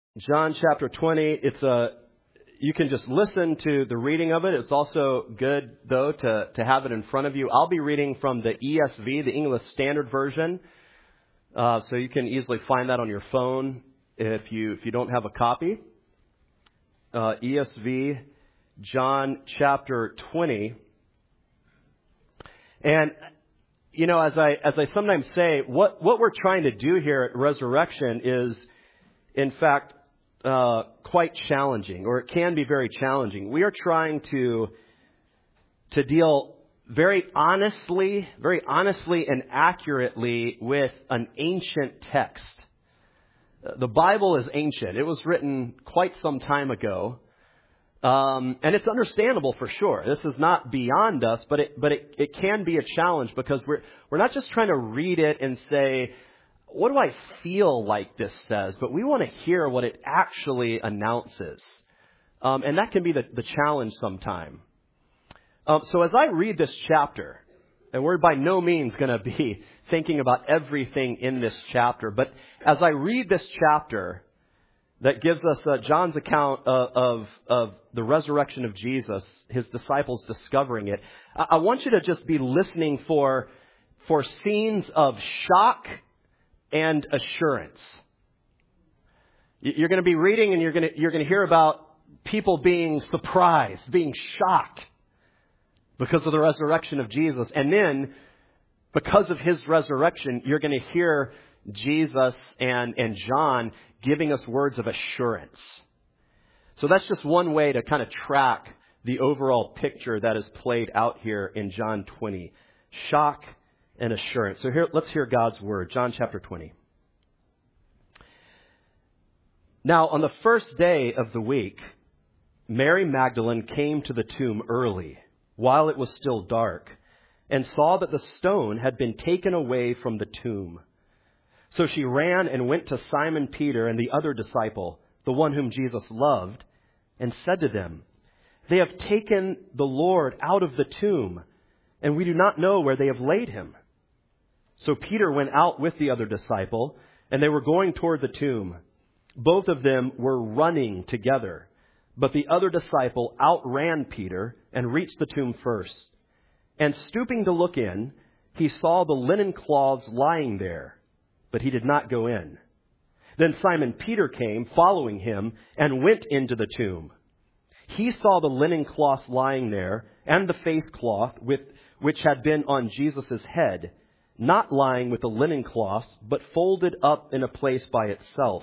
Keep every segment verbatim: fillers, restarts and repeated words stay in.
John chapter twenty, it's a, you can just listen to the reading of it. It's also good, though, to, to have it in front of you. I'll be reading from the E S V, the English Standard Version. Uh, so you can easily find that on your phone if you, if you don't have a copy. Uh, E S V, John chapter twenty. And, you know, as I, as I sometimes say, what, what we're trying to do here at Resurrection is, in fact, Uh, quite challenging, or it can be very challenging. We are trying to to deal very honestly, very honestly and accurately with an ancient text. The Bible is ancient. It was written quite some time ago, um, and it's understandable for sure. This is not beyond us, but it but it, it can be a challenge because we're we're not just trying to read it and say, what do I feel like this says? But we want to hear what it actually announces. Um, and that can be the, the challenge sometime. Um, so as I read this chapter, and we're by no means going to be thinking about everything in this chapter, but as I read this chapter that gives us uh, John's account of, of, of the resurrection of Jesus, his disciples discovering it, I, I want you to just be listening for, for scenes of shock and assurance. You're going to be reading and you're going to, you're going to hear about people being surprised, being shocked because of the resurrection of Jesus. And then because of his resurrection, you're going to hear Jesus and, and John giving us words of assurance. So that's just one way to kind of track the overall picture that is played out here in John twenty. Shock and assurance. So here, let's hear God's word. John chapter twenty. Now, on the first day of the week, Mary Magdalene came to the tomb early, while it was still dark, and saw that the stone had been taken away from the tomb. So she ran and went to Simon Peter and the other disciple, the one whom Jesus loved, and said to them, "They have taken the Lord out of the tomb, and we do not know where they have laid him." So Peter went out with the other disciple, and they were going toward the tomb. Both of them were running together, but the other disciple outran Peter and reached the tomb first. And stooping to look in, he saw the linen cloths lying there, but he did not go in. Then Simon Peter came, following him, and went into the tomb. He saw the linen cloths lying there, and the face cloth with, which had been on Jesus' head, not lying with the linen cloths, but folded up in a place by itself.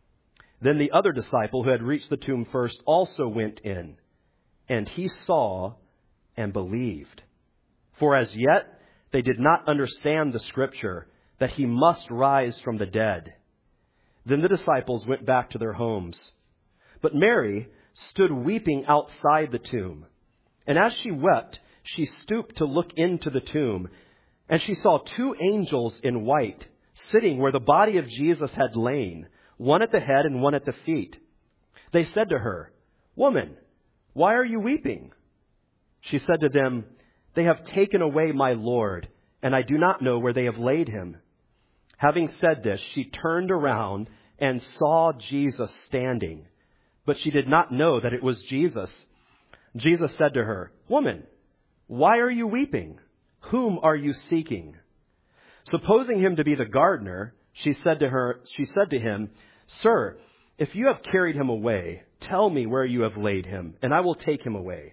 Then the other disciple who had reached the tomb first also went in, and he saw and believed. For as yet they did not understand the scripture that he must rise from the dead. Then the disciples went back to their homes. But Mary stood weeping outside the tomb. And as she wept, she stooped to look into the tomb. And she saw two angels in white sitting where the body of Jesus had lain, one at the head and one at the feet. They said to her, "Woman, why are you weeping?" She said to them, "They have taken away my Lord, and I do not know where they have laid him." Having said this, she turned around and saw Jesus standing, but she did not know that it was Jesus. Jesus said to her, "Woman, why are you weeping? Whom are you seeking?" Supposing him to be the gardener, she said to her, she said to him, "Sir, if you have carried him away, tell me where you have laid him, and I will take him away."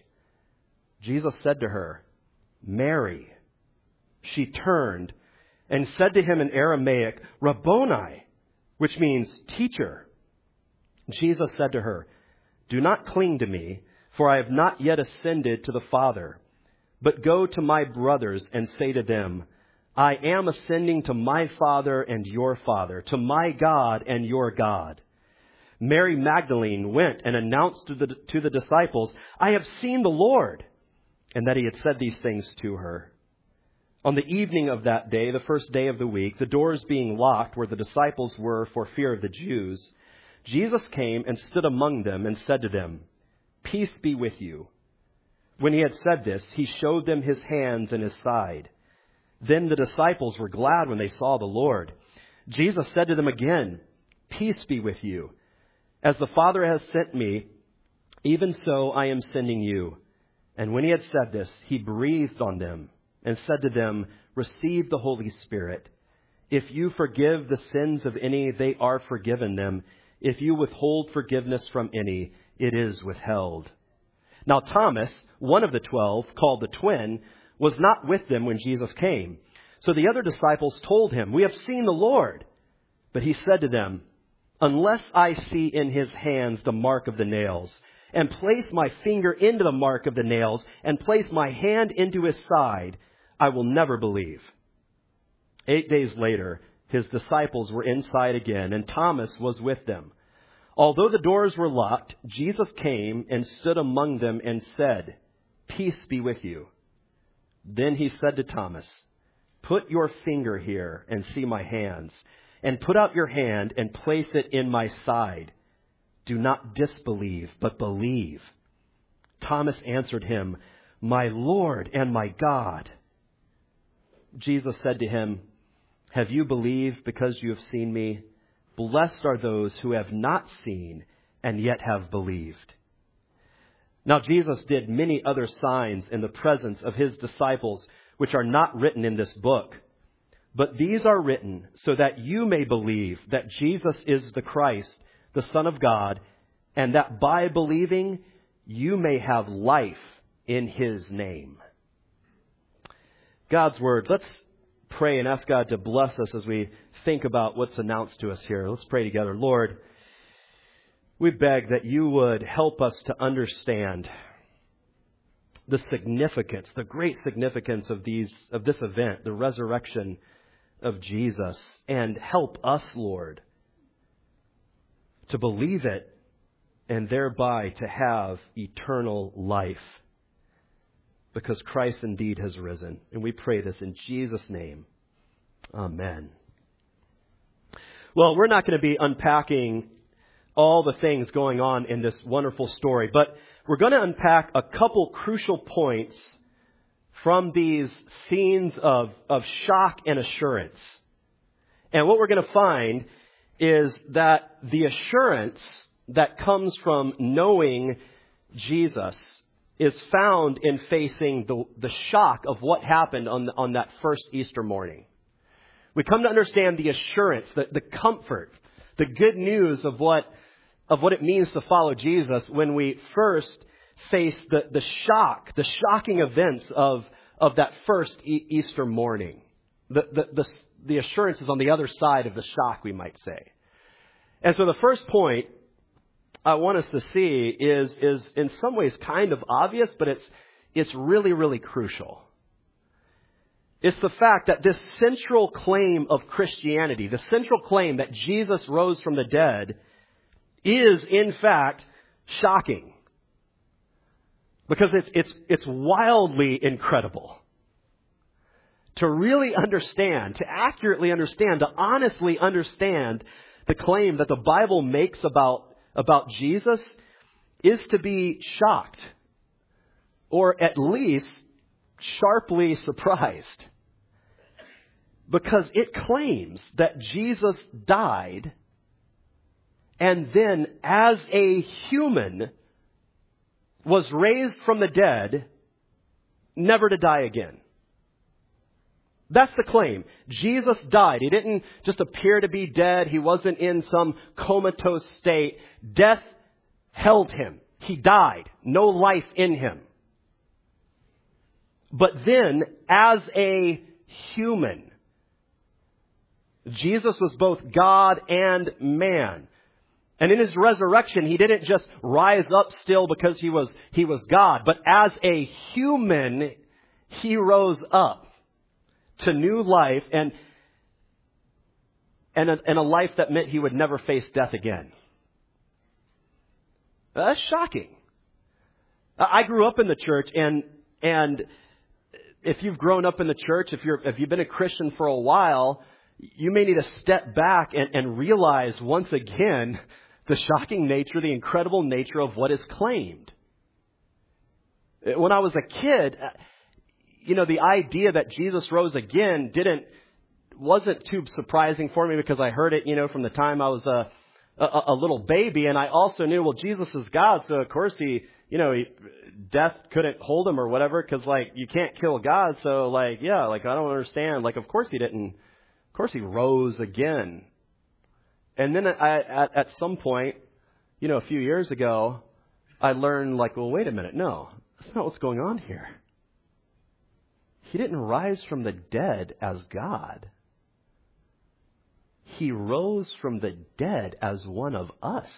Jesus said to her, "Mary." She turned and said to him in Aramaic, "Rabboni," which means teacher. Jesus said to her, "Do not cling to me, for I have not yet ascended to the Father. But go to my brothers and say to them, I am ascending to my Father and your Father, to my God and your God." Mary Magdalene went and announced to the, to the disciples, "I have seen the Lord," and that he had said these things to her. On the evening of that day, the first day of the week, the doors being locked where the disciples were for fear of the Jews, Jesus came and stood among them and said to them, "Peace be with you." When he had said this, he showed them his hands and his side. Then the disciples were glad when they saw the Lord. Jesus said to them again, "Peace be with you. As the Father has sent me, even so I am sending you. And when he had said this, he breathed on them and said to them, receive the Holy Spirit. If you forgive the sins of any, they are forgiven them. If you withhold forgiveness from any, it is withheld. Now Thomas, one of the twelve, called the twin, was not with them when Jesus came. So the other disciples told him, we have seen the Lord. But he said to them, unless I see in his hands the mark of the nails, and place my finger into the mark of the nails, and place my hand into his side, I will never believe. Eight days later, his disciples were inside again, and Thomas was with them. Although the doors were locked, Jesus came and stood among them and said, peace be with you. Then he said to Thomas, put your finger here and see my hands, and put out your hand and place it in my side. Do not disbelieve, but believe. Thomas answered him, my Lord and my God. Jesus said to him, have you believed because you have seen me? Blessed are those who have not seen and yet have believed. Now Jesus did many other signs in the presence of his disciples, which are not written in this book. But these are written so that you may believe that Jesus is the Christ, the Son of God, and that by believing you may have life in his name. God's word. Let's pray and ask God to bless us as we think about what's announced to us here. Let's pray together. Lord, we beg that you would help us to understand the significance, the great significance of these, of this event, the resurrection of Jesus, and help us, Lord, to believe it and thereby to have eternal life, because Christ indeed has risen. And we pray this in Jesus' name. Amen. Well, we're not going to be unpacking all the things going on in this wonderful story, but we're going to unpack a couple crucial points from these scenes of, of shock and assurance. And what we're going to find is that the assurance that comes from knowing Jesus is found in facing the, the shock of what happened on, the, on that first Easter morning. We come to understand the assurance, the, the comfort, the good news of what, of what it means to follow Jesus when we first face the, the shock, the shocking events of, of that first e- Easter morning. The, the, the, the assurance is on the other side of the shock, we might say. And so the first point I want us to see is, is in some ways kind of obvious, but it's, it's really, really crucial. It's the fact that this central claim of Christianity, the central claim that Jesus rose from the dead, is in fact shocking. Because it's, it's, it's wildly incredible. To really understand, to accurately understand, to honestly understand the claim that the Bible makes about, about Jesus is to be shocked. Or at least sharply surprised. Because it claims that Jesus died and then as a human was raised from the dead, never to die again. That's the claim. Jesus died. He didn't just appear to be dead. He wasn't in some comatose state. Death held him. He died. No life in him. But then, as a human, Jesus was both God and man. And in his resurrection, he didn't just rise up still because he was, he was God. But as a human, he rose up to new life and, and, a, and a life that meant he would never face death again. That's shocking. I grew up in the church, and, and if you've grown up in the church, if you're, if you've been a Christian for a while, you may need to step back and, and realize once again the shocking nature, the incredible nature of what is claimed. When I was a kid, you know, the idea that Jesus rose again didn't, wasn't too surprising for me because I heard it, you know, from the time I was a, a, a little baby. And I also knew, well, Jesus is God. So of course he, you know, he, death couldn't hold him or whatever. Cause like you can't kill God. So like, yeah, like I don't understand. Like, of course he didn't, of course he rose again. And then I, at, at some point, you know, a few years ago, I learned like, well, wait a minute. No, that's not what's going on here. He didn't rise from the dead as God. He rose from the dead as one of us.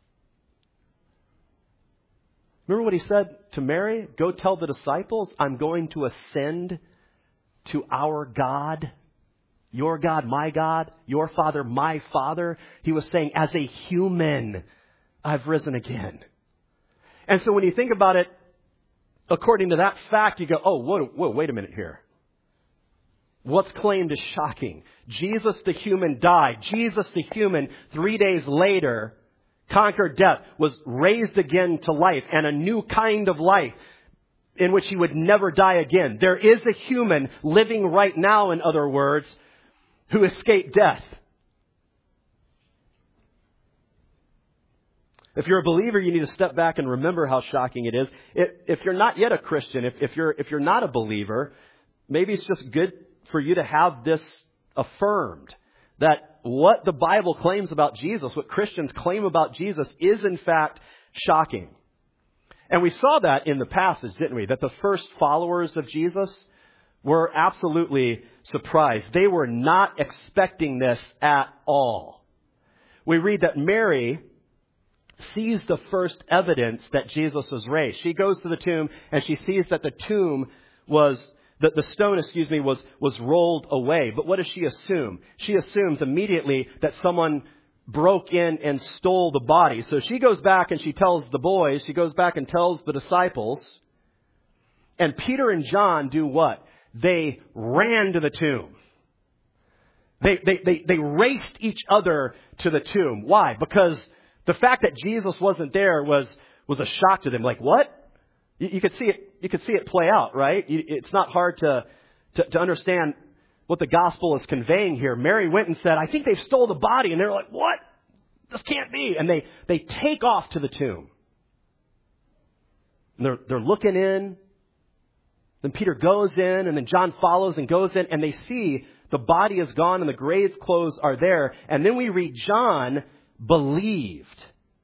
Remember what he said to Mary? Go tell the disciples, I'm going to ascend to our God. Your God, my God. Your Father, my Father. He was saying, as a human, I've risen again. And so when you think about it, according to that fact, you go, oh, whoa, whoa, wait a minute here. What's claimed is shocking. Jesus the human died. Jesus the human, three days later, conquered death, was raised again to life, and a new kind of life in which he would never die again. There is a human living right now, in other words, who escaped death. If you're a believer, you need to step back and remember how shocking it is. If, if you're not yet a Christian, if, if you're if you're not a believer, maybe it's just good for you to have this affirmed, that what the Bible claims about Jesus, what Christians claim about Jesus, is in fact shocking. And we saw that in the passage, didn't we? That the first followers of Jesus were absolutely surprised. They were not expecting this at all. We read that Mary sees the first evidence that Jesus was raised. She goes to the tomb and she sees that the tomb was, that the stone, excuse me, was, was rolled away. But what does she assume? She assumes immediately that someone broke in and stole the body. So she goes back and she tells the boys, she goes back and tells the disciples. And Peter and John do what? They ran to the tomb. They, they, they, they raced each other to the tomb. Why? Because the fact that Jesus wasn't there was, was a shock to them. Like, what? You, you could see it, you could see it play out, right? You, it's not hard to, to, to understand what the gospel is conveying here. Mary went and said, I think they've stole the body. And they're like, what? This can't be. And they, they take off to the tomb. And they're, they're looking in. Then Peter goes in, and then John follows and goes in, and they see the body is gone and the grave clothes are there. And then we read John believed.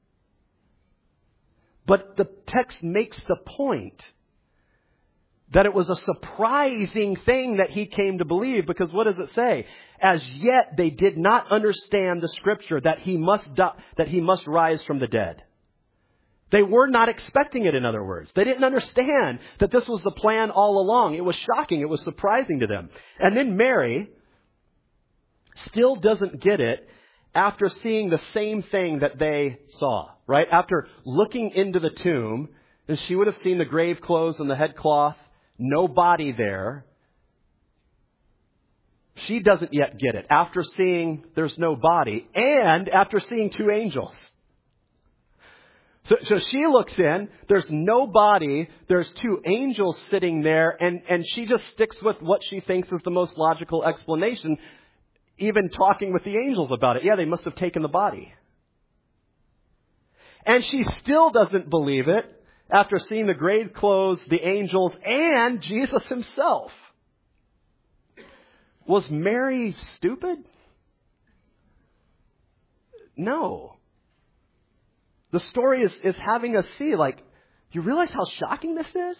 But the text makes the point that it was a surprising thing that he came to believe, because what does it say? As yet they did not understand the scripture that he must die, that he must rise from the dead. They were not expecting it, in other words. They didn't understand that this was the plan all along. It was shocking. It was surprising to them. And then Mary still doesn't get it after seeing the same thing that they saw, right? After looking into the tomb, and she would have seen the grave clothes and the headcloth, no body there. She doesn't yet get it after seeing there's no body and after seeing two angels. So, so she looks in, there's no body, there's two angels sitting there, and, and she just sticks with what she thinks is the most logical explanation, even talking with the angels about it. Yeah, they must have taken the body. And she still doesn't believe it after seeing the grave clothes, the angels, and Jesus himself. Was Mary stupid? No. The story is, is having us see, like, you realize how shocking this is?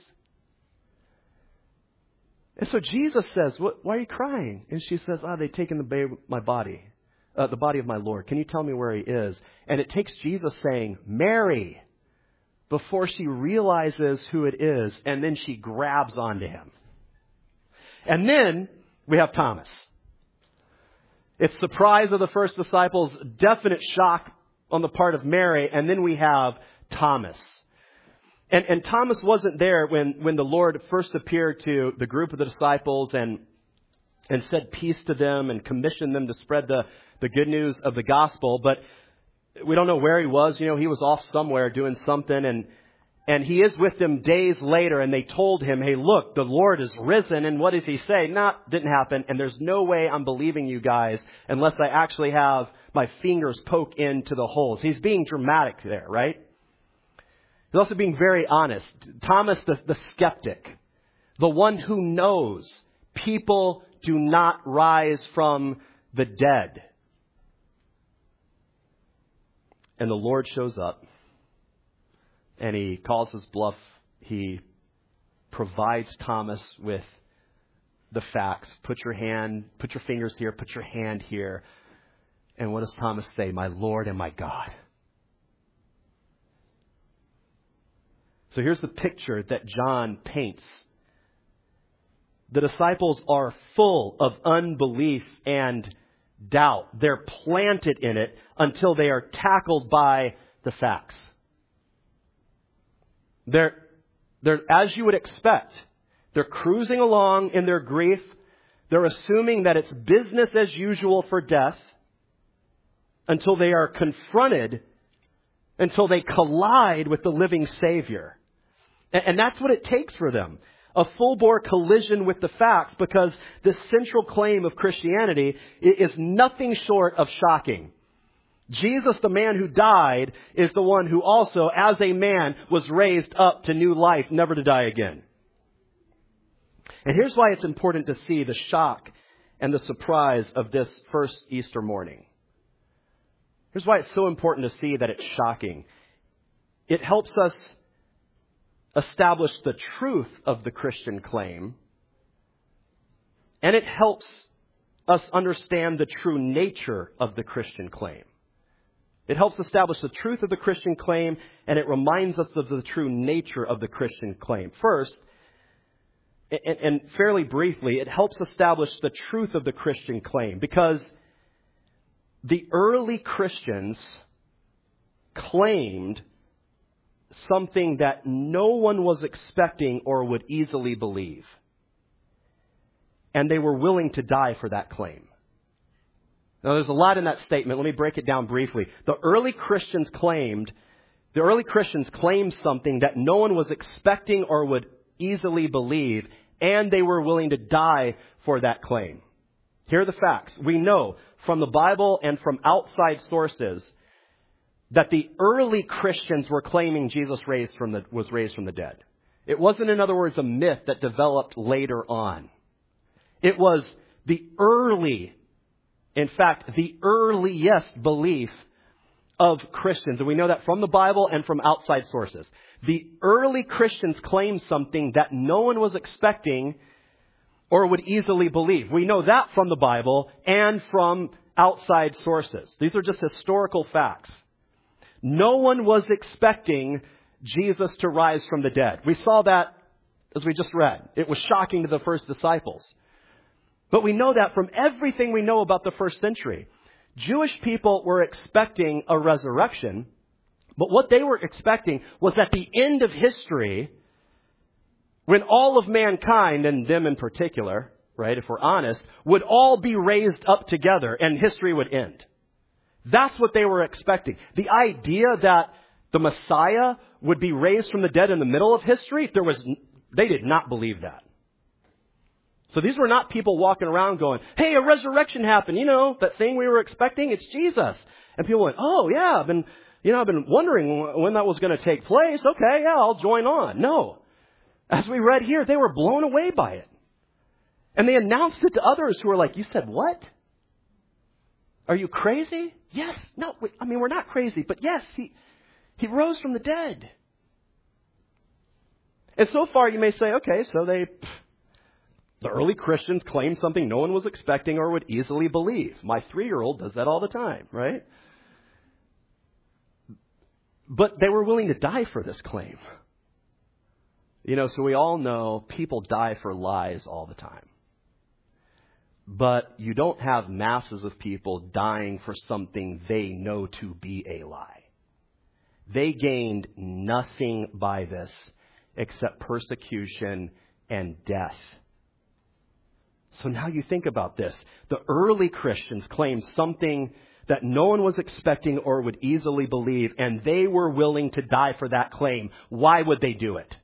And so Jesus says, what, why are you crying? And she says, oh, they've taken the babe, my body, uh, the body of my Lord. Can you tell me where he is? And it takes Jesus saying, Mary, before she realizes who it is, and then she grabs onto him. And then we have Thomas. It's surprise of the first disciples, definite shock on the part of Mary, and then we have Thomas. And, and Thomas wasn't there when, when the Lord first appeared to the group of the disciples and, and said peace to them and commissioned them to spread the, the good news of the gospel. But we don't know where he was. You know, he was off somewhere doing something. And, And he is with them days later, and they told him, hey, look, the Lord is risen. And what does he say? Nah, didn't happen. And there's no way I'm believing you guys unless I actually have my fingers poke into the holes. He's being dramatic there, right? He's also being very honest. Thomas, the, the skeptic, the one who knows people do not rise from the dead. And the Lord shows up. And he calls his bluff. He provides Thomas with the facts. Put your hand, put your fingers here, put your hand here. And what does Thomas say? My Lord and my God. So here's the picture that John paints. The disciples are full of unbelief and doubt. They're planted in it until they are tackled by the facts. They're, they're, as you would expect, they're cruising along in their grief. They're assuming that it's business as usual for death until they are confronted, until they collide with the living Savior. And, and that's what it takes for them. A full-bore collision with the facts, because the central claim of Christianity is nothing short of shocking. Jesus, the man who died, is the one who also, as a man, was raised up to new life, never to die again. And here's why it's important to see the shock and the surprise of this first Easter morning. Here's why it's so important to see that it's shocking. It helps us establish the truth of the Christian claim, and it helps us understand the true nature of the Christian claim. It helps establish the truth of the Christian claim, and it reminds us of the true nature of the Christian claim. First, and, and fairly briefly, it helps establish the truth of the Christian claim, because the early Christians claimed something that no one was expecting or would easily believe. And they were willing to die for that claim. Now, there's a lot in that statement. Let me break it down briefly. The early Christians claimed, the early Christians claimed something that no one was expecting or would easily believe, and they were willing to die for that claim. Here are the facts. We know from the Bible and from outside sources that the early Christians were claiming Jesus raised from the, was raised from the dead. It wasn't, in other words, a myth that developed later on. It was the early, in fact, the earliest belief of Christians. And we know that from the Bible and from outside sources. The early Christians claimed something that no one was expecting or would easily believe. We know that from the Bible and from outside sources. These are just historical facts. No one was expecting Jesus to rise from the dead. We saw that as we just read. It was shocking to the first disciples. But we know that from everything we know about the first century. Jewish people were expecting a resurrection, but what they were expecting was at the end of history, when all of mankind, and them in particular, right, if we're honest, would all be raised up together and history would end. That's what they were expecting. The idea that the Messiah would be raised from the dead in the middle of history, there was, they did not believe that. So these were not people walking around going, hey, a resurrection happened. You know, that thing we were expecting, it's Jesus. And people went, oh, yeah, I've been, you know, I've been wondering when that was going to take place. Okay, yeah, I'll join on. No. As we read here, they were blown away by it. And they announced it to others who were like, you said what? Are you crazy? Yes. No, I mean, we're not crazy, but yes, he, he rose from the dead. And so far you may say, okay, so they, the early Christians claimed something no one was expecting or would easily believe. My three-year-old does that all the time, right? But they were willing to die for this claim. You know, so we all know people die for lies all the time. But you don't have masses of people dying for something they know to be a lie. They gained nothing by this except persecution and death. So now you think about this. The early Christians claimed something that no one was expecting or would easily believe, and they were willing to die for that claim. Why would they do it?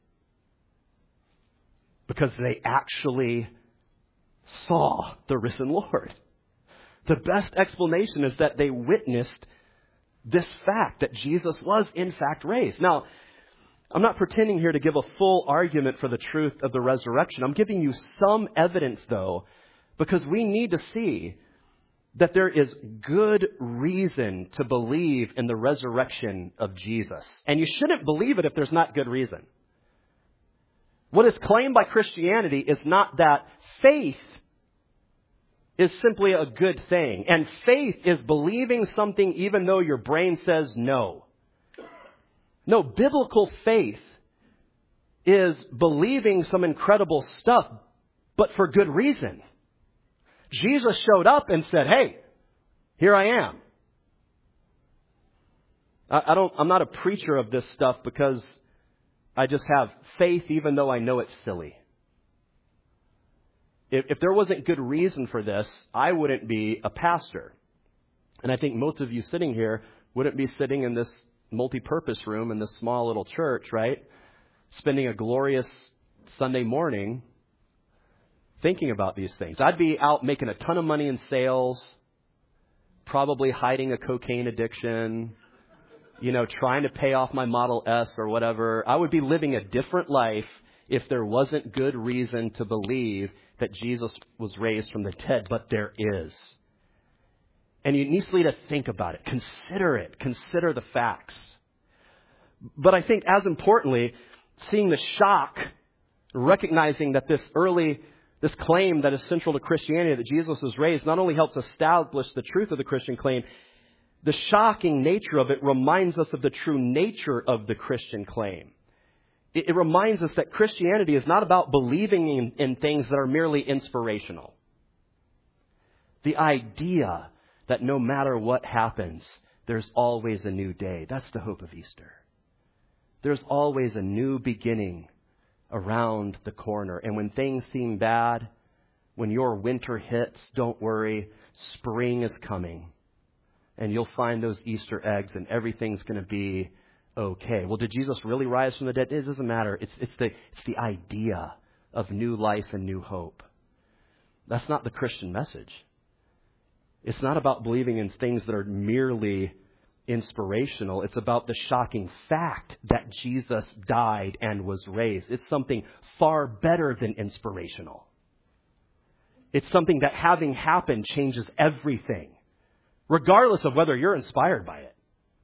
Because they actually saw the risen Lord. The best explanation is that they witnessed this fact that Jesus was in fact raised. Now, I'm not pretending here to give a full argument for the truth of the resurrection. I'm giving you some evidence, though, because we need to see that there is good reason to believe in the resurrection of Jesus. And you shouldn't believe it if there's not good reason. What is claimed by Christianity is not that faith is simply a good thing. And faith is believing something even though your brain says no. No, biblical faith is believing some incredible stuff, but for good reason. Jesus showed up and said, hey, here I am. I, I don't, I'm not a preacher of this stuff because I just have faith even though I know it's silly. If, if there wasn't good reason for this, I wouldn't be a pastor. And I think most of you sitting here wouldn't be sitting in this multi-purpose room in this small little church, right? Spending a glorious Sunday morning thinking about these things. I'd be out making a ton of money in sales, probably hiding a cocaine addiction, you know, trying to pay off my Model S or whatever. I would be living a different life if there wasn't good reason to believe that Jesus was raised from the dead, but there is. And you need to think about it. Consider it. Consider the facts. But I think as importantly, seeing the shock, recognizing that this early, this claim that is central to Christianity, that Jesus was raised, not only helps establish the truth of the Christian claim, the shocking nature of it reminds us of the true nature of the Christian claim. It, it reminds us that Christianity is not about believing in, in things that are merely inspirational. The idea that no matter what happens, there's always a new day. That's the hope of Easter. There's always a new beginning around the corner. And when things seem bad, when your winter hits, don't worry, spring is coming. And you'll find those Easter eggs and everything's going to be okay. Well, did Jesus really rise from the dead? It doesn't matter. It's, it's, the, it's the idea of new life and new hope. That's not the Christian message. It's not about believing in things that are merely inspirational. It's about the shocking fact that Jesus died and was raised. It's something far better than inspirational. It's something that, having happened, changes everything, regardless of whether you're inspired by it.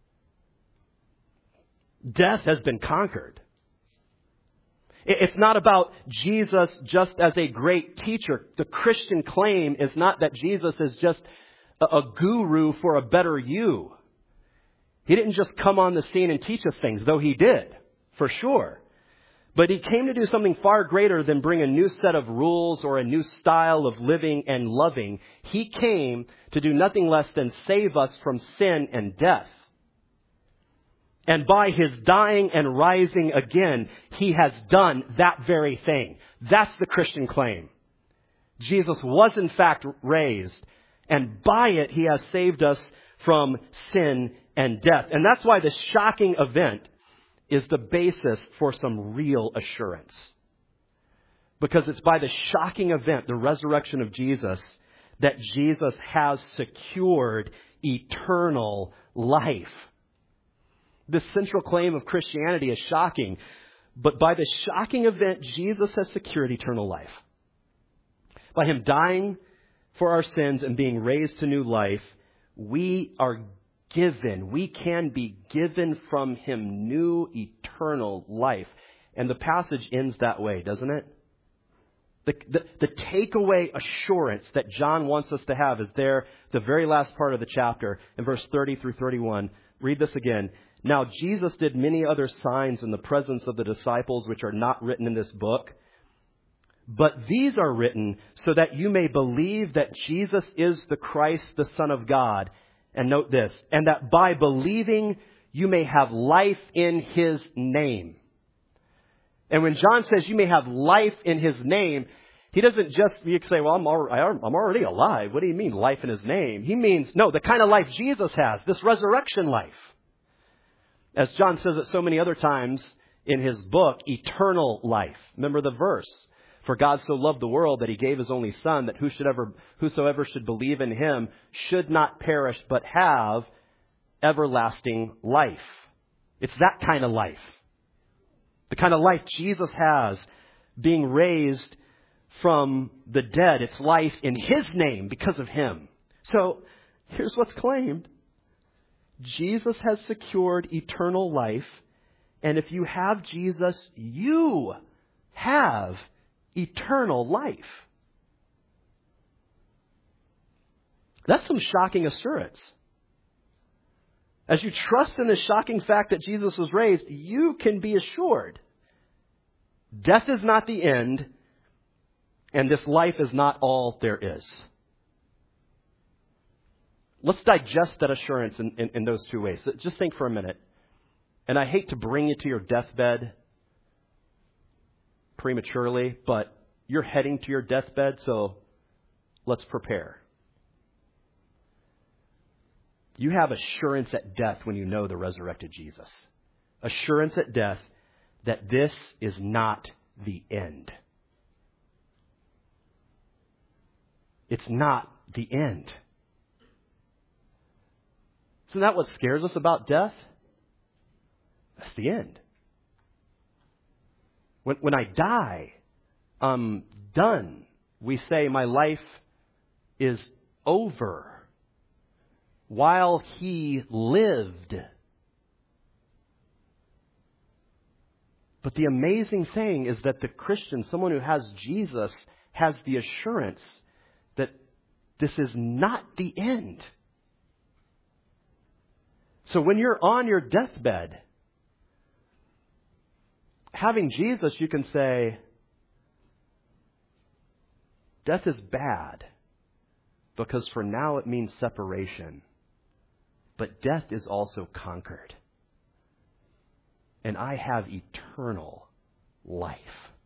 Death has been conquered. It's not about Jesus just as a great teacher. The Christian claim is not that Jesus is just a guru for a better you. He didn't just come on the scene and teach us things, though he did, for sure. But he came to do something far greater than bring a new set of rules or a new style of living and loving. He came to do nothing less than save us from sin and death. And by his dying and rising again, he has done that very thing. That's the Christian claim. Jesus was in fact raised, and by it he has saved us from sin and death. And that's why this shocking event is the basis for some real assurance. Because it's by the shocking event, the resurrection of Jesus, that Jesus has secured eternal life. The central claim of Christianity is shocking, but by the shocking event, Jesus has secured eternal life. By him dying for our sins and being raised to new life, we are given, we can be given from him new eternal life. And the passage ends that way, doesn't it? The, the, the takeaway assurance that John wants us to have is there, the very last part of the chapter, in verse thirty through thirty-one. Read this again. Now Jesus did many other signs in the presence of the disciples, which are not written in this book. But these are written so that you may believe that Jesus is the Christ, the Son of God. And note this, and that by believing you may have life in his name. And when John says you may have life in his name, He doesn't just, you can say, well, I'm already, I'm already alive. What do you mean, life in his name? He means, no, the kind of life Jesus has, this resurrection life. As John says it so many other times in his book, eternal life. Remember the verse, for God so loved the world that he gave his only son, that who should ever, whosoever should believe in him should not perish, but have everlasting life. It's that kind of life. The kind of life Jesus has, being raised from the dead. It's life in his name because of him. So here's what's claimed. Jesus has secured eternal life. And if you have Jesus, you have eternal life. That's some shocking assurance. As you trust in the shocking fact that Jesus was raised, you can be assured death is not the end, and this life is not all there is. Let's digest that assurance in, in, in those two ways. Just think for a minute. And I hate to bring you to your deathbed prematurely, but you're heading to your deathbed, so let's prepare. You have assurance at death when you know the resurrected Jesus. Assurance at death that this is not the end. It's not the end. Isn't that what scares us about death? That's the end. When, when I die, I'm done. We say my life is over. While he lived. But the amazing thing is that the Christian, someone who has Jesus, has the assurance that this is not the end. So when you're on your deathbed, having Jesus, you can say, death is bad because for now it means separation. But death is also conquered. And I have eternal life.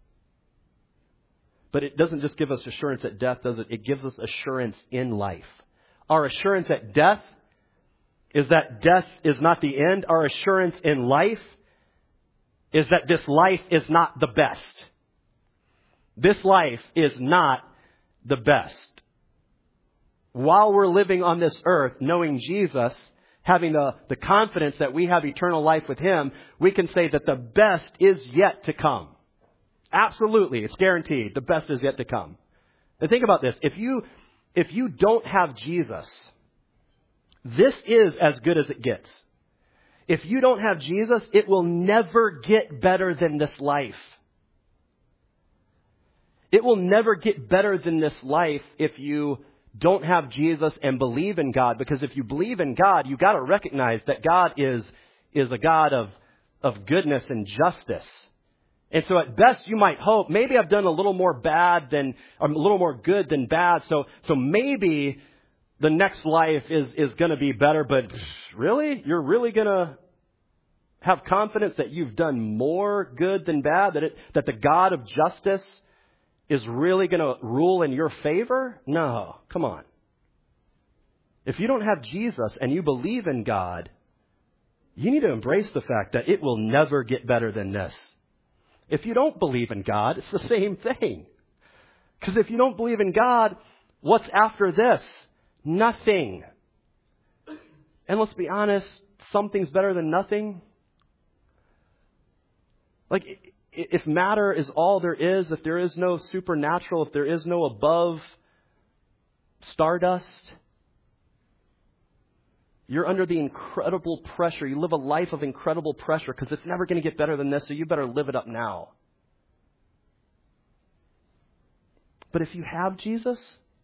But it doesn't just give us assurance at death, does it? It gives us assurance in life. Our assurance at death is that death is not the end. Our assurance in life is that this life is not the best. This life is not the best. While we're living on this earth, knowing Jesus, having the, the confidence that we have eternal life with him, we can say that the best is yet to come. Absolutely. It's guaranteed. The best is yet to come. And think about this. If you, if you don't have Jesus, this is as good as it gets. If you don't have Jesus, it will never get better than this life. It will never get better than this life if you don't have Jesus and believe in God. Because if you believe in God, you got to recognize that God is, is a God of, of goodness and justice. And so at best you might hope, maybe I've done a little more bad than, or a little more good than bad. So, so maybe the next life is, is going to be better. But really? You're really going to have confidence that you've done more good than bad? That it, that the God of justice is really going to rule in your favor? No, come on. If you don't have Jesus and you believe in God, you need to embrace the fact that it will never get better than this. If you don't believe in God, it's the same thing. Because if you don't believe in God, what's after this? Nothing. And let's be honest, something's better than nothing. Like, if matter is all there is, if there is no supernatural, if there is no above stardust, you're under the incredible pressure. You live a life of incredible pressure because it's never going to get better than this, so you better live it up now. But if you have Jesus,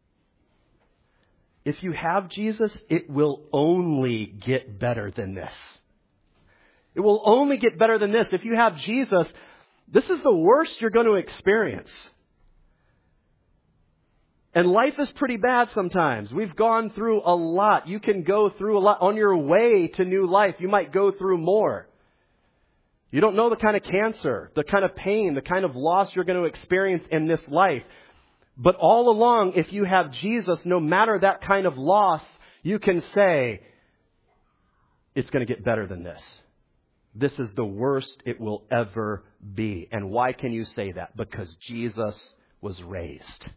if you have Jesus, it will only get better than this. It will only get better than this. If you have Jesus, this is the worst you're going to experience. And life is pretty bad sometimes. We've gone through a lot. You can go through a lot. On your way to new life, you might go through more. You don't know the kind of cancer, the kind of pain, the kind of loss you're going to experience in this life. But all along, if you have Jesus, no matter that kind of loss, you can say, it's going to get better than this. This is the worst it will ever be. And why can you say that? Because Jesus was raised.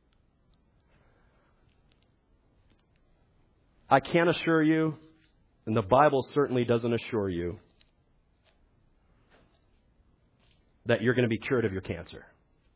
I can't assure you, and the Bible certainly doesn't assure you, that you're going to be cured of your cancer.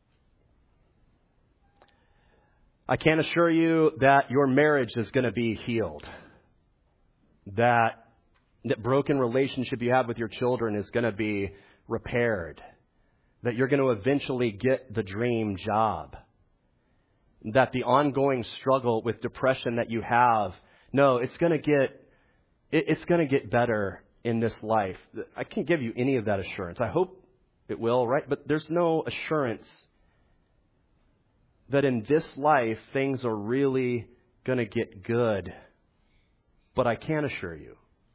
I can't assure you that your marriage is going to be healed. That that broken relationship you have with your children is going to be repaired. That you're going to eventually get the dream job. That the ongoing struggle with depression that you have, no, it's going to get it, it's going to get better in this life. I can't give you any of that assurance. I hope it will, right? But there's no assurance that in this life things are really going to get good. But I can assure you,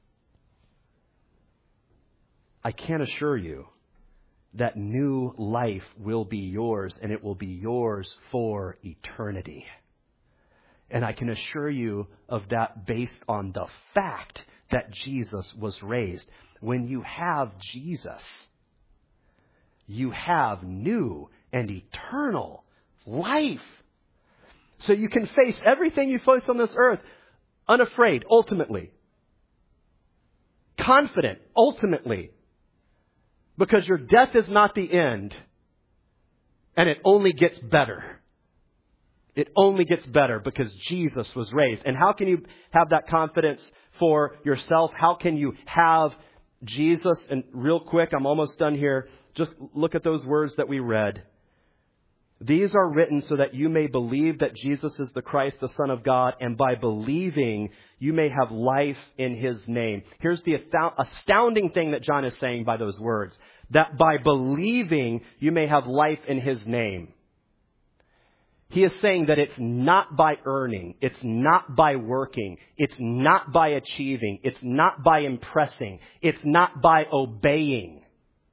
I can assure you that new life will be yours, and it will be yours for eternity. And I can assure you of that based on the fact that Jesus was raised. When you have Jesus, you have new and eternal life. So you can face everything you face on this earth unafraid, ultimately. Confident, ultimately. Because your death is not the end. And it only gets better. It only gets better because Jesus was raised. And how can you have that confidence for yourself? How can you have Jesus? And real quick, I'm almost done here. Just look at those words that we read. These are written so that you may believe that Jesus is the Christ, the Son of God, and by believing, you may have life in His name. Here's the astounding thing that John is saying by those words. That by believing, you may have life in His name. He is saying that it's not by earning. It's not by working. It's not by achieving. It's not by impressing. It's not by obeying.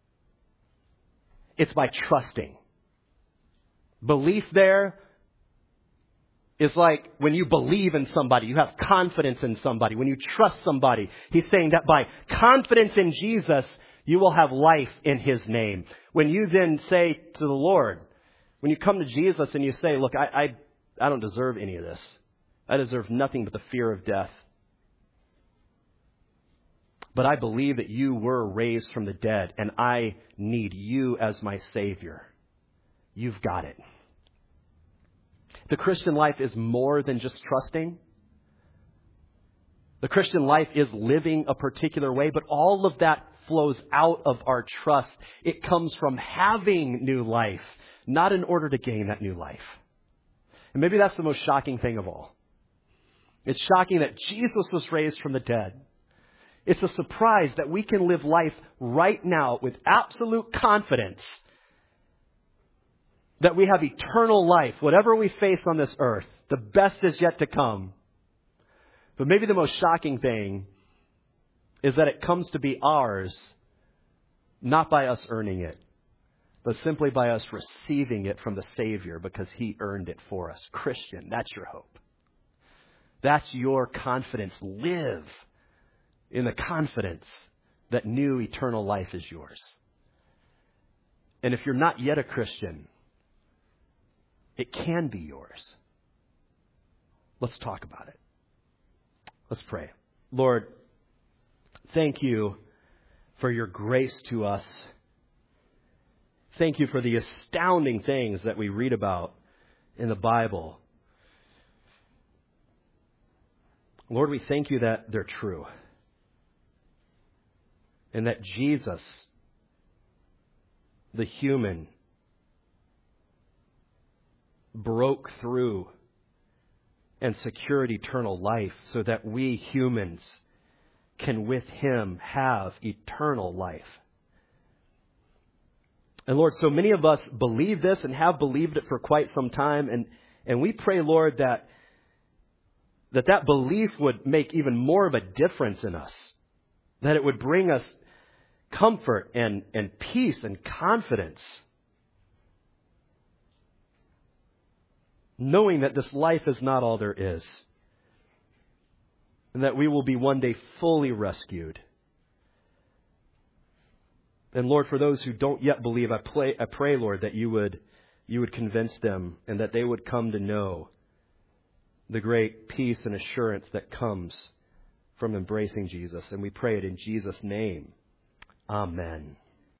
It's by trusting. Belief there is like when you believe in somebody, you have confidence in somebody, when you trust somebody. He's saying that by confidence in Jesus, you will have life in His name. When you then say to the Lord, when you come to Jesus and you say, look, I, I, I don't deserve any of this. I deserve nothing but the fear of death. But I believe that you were raised from the dead and I need you as my Savior. You've got it. The Christian life is more than just trusting. The Christian life is living a particular way, but all of that flows out of our trust. It comes from having new life, not in order to gain that new life. And maybe that's the most shocking thing of all. It's shocking that Jesus was raised from the dead. It's a surprise that we can live life right now with absolute confidence that we have eternal life, whatever we face on this earth. The best is yet to come. But maybe the most shocking thing is that it comes to be ours, not by us earning it, but simply by us receiving it from the Savior because He earned it for us. Christian, that's your hope. That's your confidence. Live in the confidence that new eternal life is yours. And if you're not yet a Christian, it can be yours. Let's talk about it. Let's pray. Lord, thank you for your grace to us. Thank you for the astounding things that we read about in the Bible. Lord, we thank you that they're true. And that Jesus, the human, broke through and secured eternal life so that we humans can with Him have eternal life. And Lord, so many of us believe this and have believed it for quite some time. And, and we pray, Lord, that, that that belief would make even more of a difference in us. That it would bring us comfort and, and peace and confidence. knowing that this life is not all there is, and that we will be one day fully rescued. And Lord, for those who don't yet believe, I pray, I pray, Lord, that you would, you would convince them and that they would come to know the great peace and assurance that comes from embracing Jesus. And we pray it in Jesus' name. Amen.